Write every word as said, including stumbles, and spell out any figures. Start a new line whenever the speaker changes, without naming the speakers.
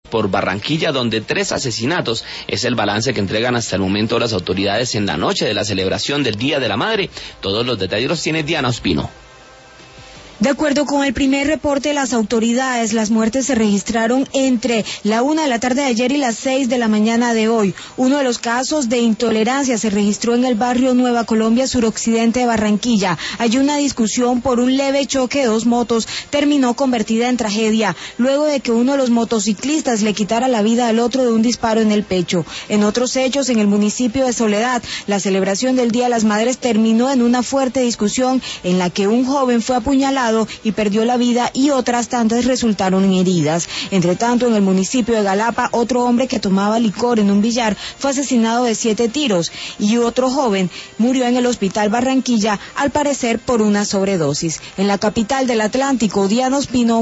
por Barranquilla, donde tres asesinatos es el balance que entregan hasta el momento las autoridades en la noche de la celebración del Día de la Madre. Todos los detalles los tiene Diana Ospino.
De acuerdo con el primer reporte de las autoridades, las muertes se registraron entre la una de la tarde de ayer y las seis de la mañana de hoy. Uno de los casos de intolerancia se registró en el barrio Nueva Colombia, suroccidente de Barranquilla. Allí una discusión por un leve choque de dos motos terminó convertida en tragedia, luego de que uno de los motociclistas le quitara la vida al otro de un disparo en el pecho. En otros hechos, en el municipio de Soledad, la celebración del Día de las Madres terminó en una fuerte discusión en la que un joven fue apuñalado y perdió la vida y otras tantas resultaron heridas. Entre tanto, en el municipio de Galapa, otro hombre que tomaba licor en un billar fue asesinado de siete tiros y otro joven murió en el hospital Barranquilla, al parecer por una sobredosis. En la capital del Atlántico, Diana Ospino.